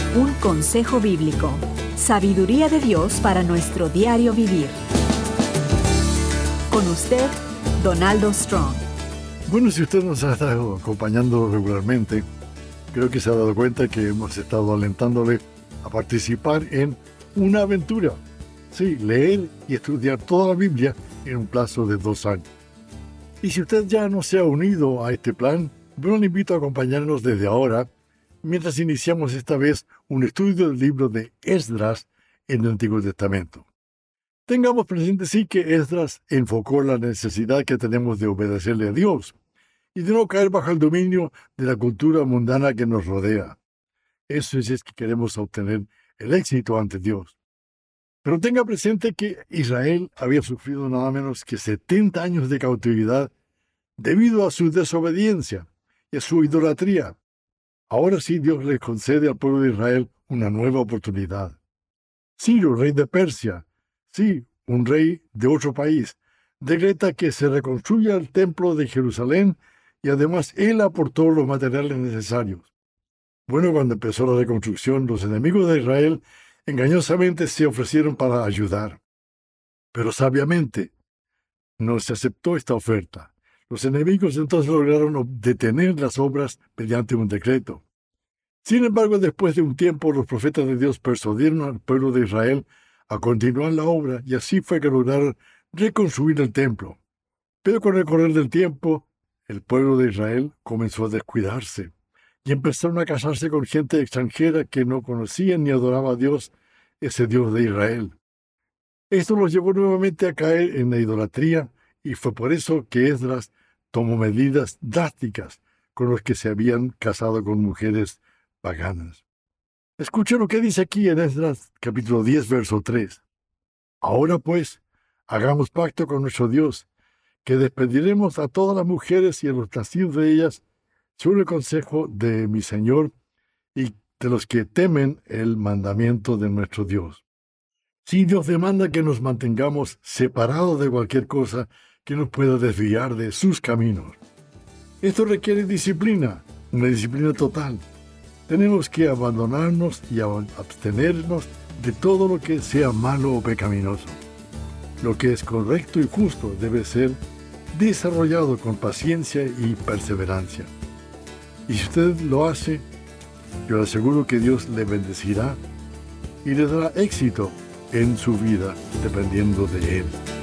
Un consejo bíblico. Sabiduría de Dios para nuestro diario vivir. Con usted, Donaldo Strong. Bueno, si usted nos ha estado acompañando regularmente, creo que se ha dado cuenta que hemos estado alentándole a participar en una aventura. Sí, leer y estudiar toda la Biblia en un plazo de 2 años. Y si usted ya no se ha unido a este plan, bueno, le invito a acompañarnos desde ahora, mientras iniciamos esta vez un estudio del libro de Esdras en el Antiguo Testamento. Tengamos presente sí que Esdras enfocó la necesidad que tenemos de obedecerle a Dios y de no caer bajo el dominio de la cultura mundana que nos rodea. Eso es que queremos obtener el éxito ante Dios. Pero tenga presente que Israel había sufrido nada menos que 70 años de cautividad debido a su desobediencia y a su idolatría. Ahora sí Dios le concede al pueblo de Israel una nueva oportunidad. Ciro, rey de Persia, sí, un rey de otro país, decreta que se reconstruya el templo de Jerusalén y además él aportó los materiales necesarios. Bueno, cuando empezó la reconstrucción, los enemigos de Israel engañosamente se ofrecieron para ayudar. Pero sabiamente no se aceptó esta oferta. Los enemigos entonces lograron detener las obras mediante un decreto. Sin embargo, después de un tiempo, los profetas de Dios persuadieron al pueblo de Israel a continuar la obra y así fue que lograron reconstruir el templo. Pero con el correr del tiempo, el pueblo de Israel comenzó a descuidarse y empezaron a casarse con gente extranjera que no conocían ni adoraba a Dios, ese Dios de Israel. Esto los llevó nuevamente a caer en la idolatría y fue por eso que Esdras tomó medidas drásticas con los que se habían casado con mujeres paganas. Escuche lo que dice aquí en Esdras capítulo 10, verso 3. Ahora pues, hagamos pacto con nuestro Dios, que despediremos a todas las mujeres y a los nacidos de ellas, según el consejo de mi Señor y de los que temen el mandamiento de nuestro Dios. Si Dios demanda que nos mantengamos separados de cualquier cosa que nos pueda desviar de sus caminos. Esto requiere disciplina, una disciplina total. Tenemos que abandonarnos y abstenernos de todo lo que sea malo o pecaminoso. Lo que es correcto y justo debe ser desarrollado con paciencia y perseverancia. Y si usted lo hace, yo le aseguro que Dios le bendecirá y le dará éxito en su vida dependiendo de Él.